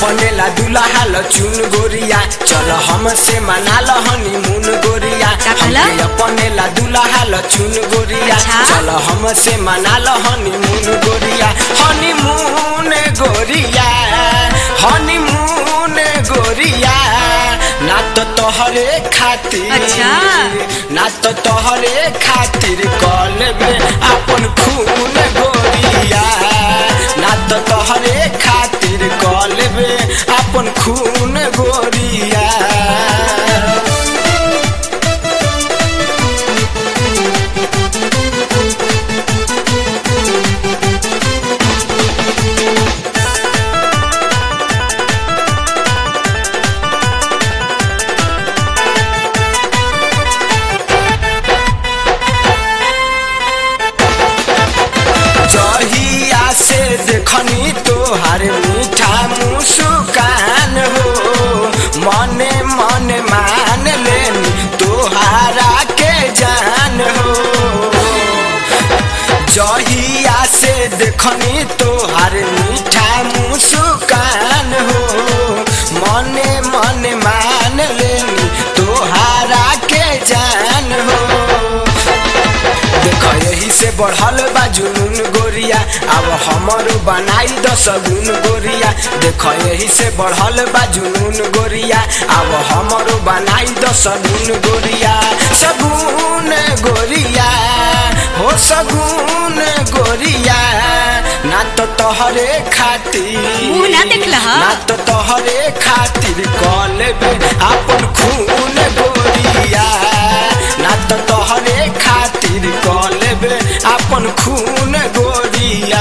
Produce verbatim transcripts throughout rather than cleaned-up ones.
अपने ला दुल्हा ल चुन गोरिया चल हमसे मना ल हनीमून गोरिया हमके अपने ला दुल्हा ल चुन गोरिया चल हमसे मना ल हनीमून गोरिया हनीमून गोरिया हनीमून गोरिया ना तो तोहरे खातिर अच्छा ना तो तोहरे खातिर कॉल में अपन खून गोरिया ना तो तोहरे खातिर कॉल में अपन खून गोरिया से देखनी तोहार मीठा मुस्कान हो मने मने मान लेनी तोहारा के जान हो जहिया से देखनी तोहार मीठा मुस्कान हो मने मने मान लेनी तोहारा के जान हो देख यही से बढ़ल बा जुनून गोरिया अब हमरो बनाई दस गुण गोरिया देख यही से बढ़ल बा जुनून गोरिया अब हमरो बनाई दस गुण गोरिया सगुन गोरिया हो सगुन गोरिया ना तो तोहरे खातिर ना देखला ना तो तोहरे खातिर कॉल में अपन खून गोरिया ना तो तोहरे खातिर कॉल में अपन खून गोरिया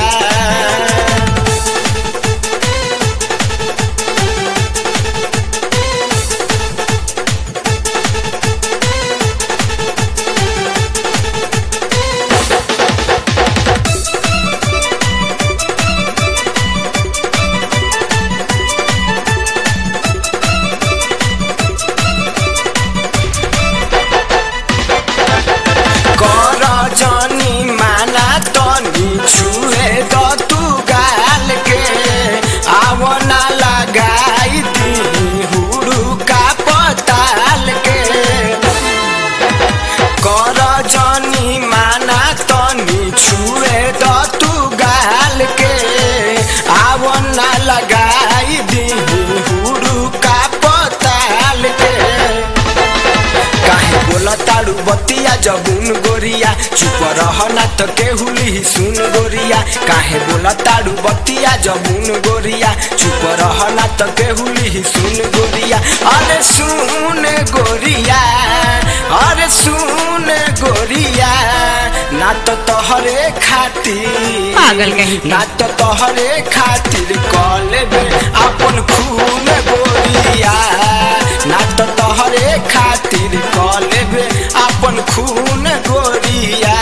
लगाई दी हुड़ू का पताल के काहे बोला ताड़ू बतिया जबून गोरिया चुप रहना तो केहुली सुन गोरिया काहे बोला ताड़ू बतिया जबून गोरिया चुप रहना तो केहुली सुन गोरिया अरे सुन गोरिया अरे सुन गोरिया ना तो तोहरे खातिर पागल कहीं ना तो तोहरे खातिर कॉल में अपन खून गोरिया ना तो तोहरे खातिर कॉल में अपन खून गोरिया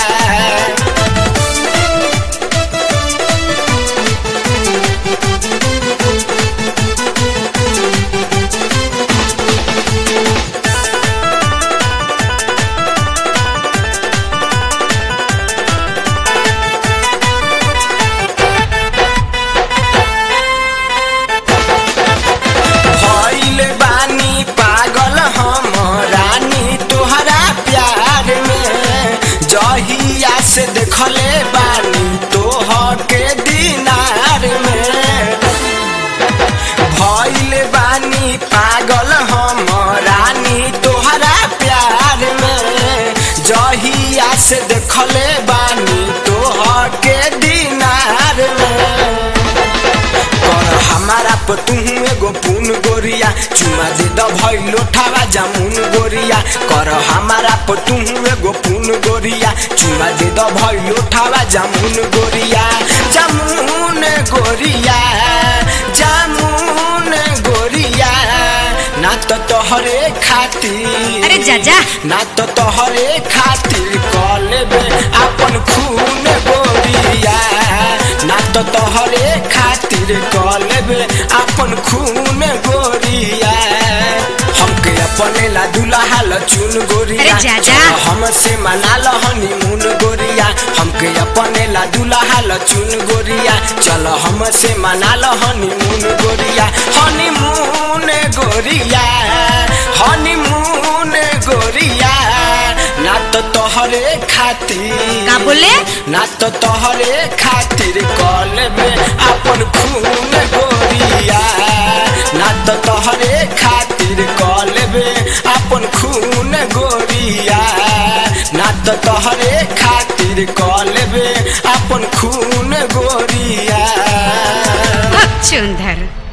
जहिया से देखले बानी तोहर के दिनार में भइल बानी पागल हम रानी तोहरा प्यार में जहिया से देखले बानी तोहर के दिनार में कर हमारा पर तू एगो पून गोरिया चुमा दे द भइलो ठावा जामुन गोरिया कर हमारा पर तू एगो पून गोरिया चुमा दे द भइलो ठावा जामुन गोरिया जामुन गोरिया जामुन गोरिया ना तो तोहरे खातिर अरे जाजा ना तो तोहरे खातिर कॉल में अपन खून गोरिया ना तो तोहरे खातिर कॉल में अपन खून गोरिया हमके अपने ला दुल्हा ल चुन गोरिया अरे जा जा। हमसे मना ल हनीमून गोरिया हमके अपने ला दुल्हा ल चुन गोरिया चल हमसे मना ल हनीमून गोरिया हनीमून गोरिया हनीमून गोरिया ना तो तोहरे खातिर का बोले ना तो तोहरे खातिर कॉल में अपन खून गोरिया ना तो तोहरे खातिर कॉल में अपन खून गोरिया ना तो तोहरे खातिर कॉल में अपन खून गोरिया चुंदर।